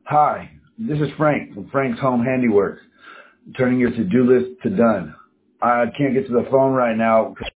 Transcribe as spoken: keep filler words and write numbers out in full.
Hi, this is Frank from Frank's Home Handiwork, turning your to-do list to done. I can't get to the phone right now.